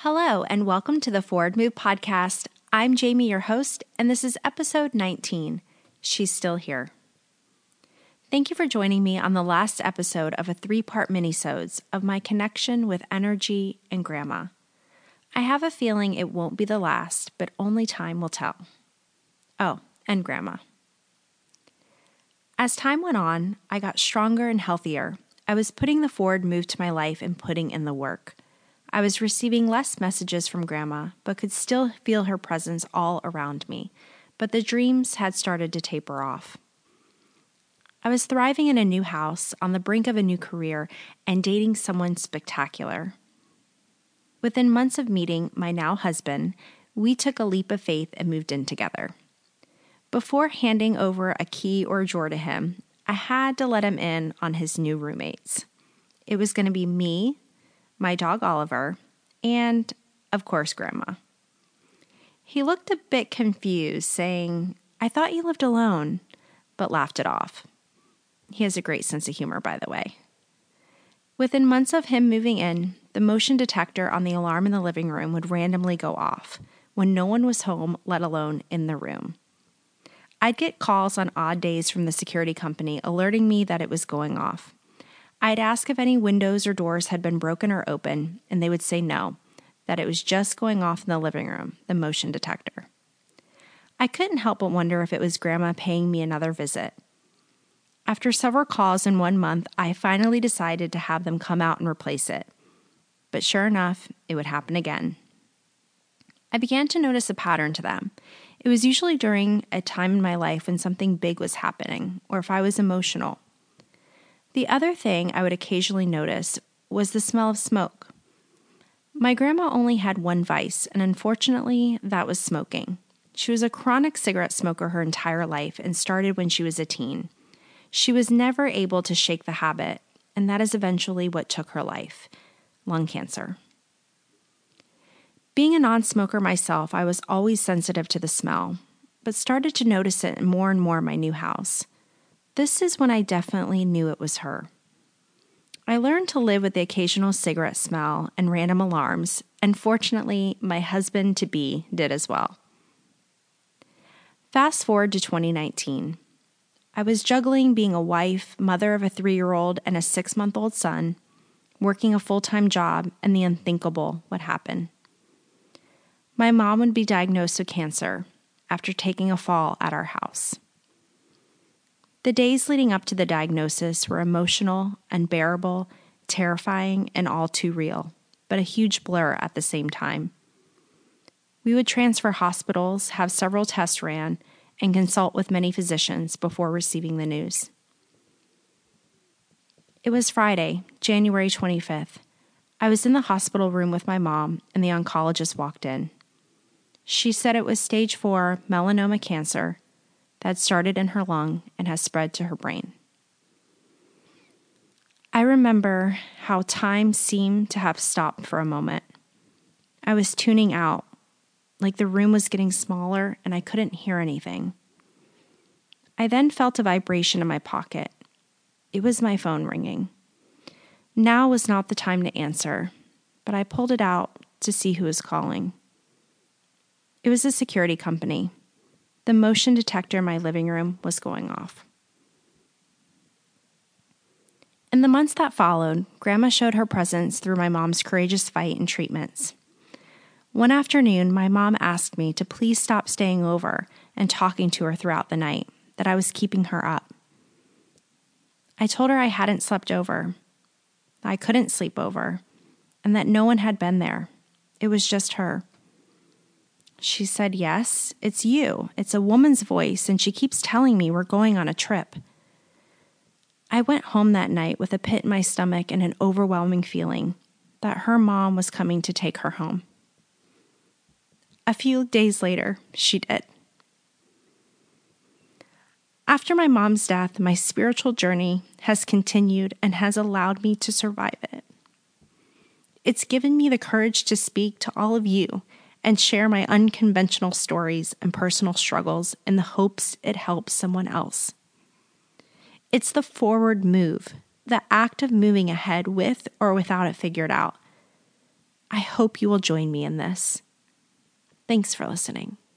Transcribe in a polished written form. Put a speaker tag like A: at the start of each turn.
A: Hello, and welcome to the Forward Move podcast. I'm Jamie, your host, and this is episode 19. She's Still Here. Thank you for joining me on the last episode of a 3-part minisodes of my connection with energy and grandma. I have a feeling it won't be the last, but only time will tell. Oh, and grandma. As time went on, I got stronger and healthier. I was putting the forward move to my life and putting in the work. I was receiving less messages from Grandma, but could still feel her presence all around me. But the dreams had started to taper off. I was thriving in a new house, on the brink of a new career, and dating someone spectacular. Within months of meeting my now husband, we took a leap of faith and moved in together. Before handing over a key or a drawer to him, I had to let him in on his new roommates. It was going to be me, my dog Oliver, and, of course, Grandma. He looked a bit confused, saying, "I thought you lived alone," but laughed it off. He has a great sense of humor, by the way. Within months of him moving in, the motion detector on the alarm in the living room would randomly go off when no one was home, let alone in the room. I'd get calls on odd days from the security company alerting me that it was going off. I'd ask if any windows or doors had been broken or open, and they would say no, that it was just going off in the living room, the motion detector. I couldn't help but wonder if it was Grandma paying me another visit. After several calls in 1 month, I finally decided to have them come out and replace it. But sure enough, it would happen again. I began to notice a pattern to them. It was usually during a time in my life when something big was happening, or if I was emotional. The other thing I would occasionally notice was the smell of smoke. My grandma only had one vice, and unfortunately, that was smoking. She was a chronic cigarette smoker her entire life and started when she was a teen. She was never able to shake the habit, and that is eventually what took her life: lung cancer. Being a non-smoker myself, I was always sensitive to the smell, but started to notice it more and more in my new house. This is when I definitely knew it was her. I learned to live with the occasional cigarette smell and random alarms, and fortunately, my husband-to-be did as well. Fast forward to 2019. I was juggling being a wife, mother of a 3-year-old and a 6-month-old son, working a full-time job, and the unthinkable would happen. My mom would be diagnosed with cancer after taking a fall at our house. The days leading up to the diagnosis were emotional, unbearable, terrifying, and all too real, but a huge blur at the same time. We would transfer hospitals, have several tests ran, and consult with many physicians before receiving the news. It was Friday, January 25th. I was in the hospital room with my mom, and the oncologist walked in. She said it was stage 4 melanoma cancer that started in her lung and has spread to her brain. I remember how time seemed to have stopped for a moment. I was tuning out, like the room was getting smaller and I couldn't hear anything. I then felt a vibration in my pocket. It was my phone ringing. Now was not the time to answer, but I pulled it out to see who was calling. It was a security company. The motion detector in my living room was going off. In the months that followed, Grandma showed her presence through my mom's courageous fight and treatments. One afternoon, my mom asked me to please stop staying over and talking to her throughout the night, that I was keeping her up. I told her I hadn't slept over, I couldn't sleep over, and that no one had been there. It was just her. She said, "Yes, it's you. It's a woman's voice, and she keeps telling me we're going on a trip." I went home that night with a pit in my stomach and an overwhelming feeling that her mom was coming to take her home. A few days later, she did. After my mom's death, my spiritual journey has continued and has allowed me to survive it. It's given me the courage to speak to all of you and share my unconventional stories and personal struggles in the hopes it helps someone else. It's the forward move, the act of moving ahead with or without it figured out. I I hope you will join me in this. Thanks for listening.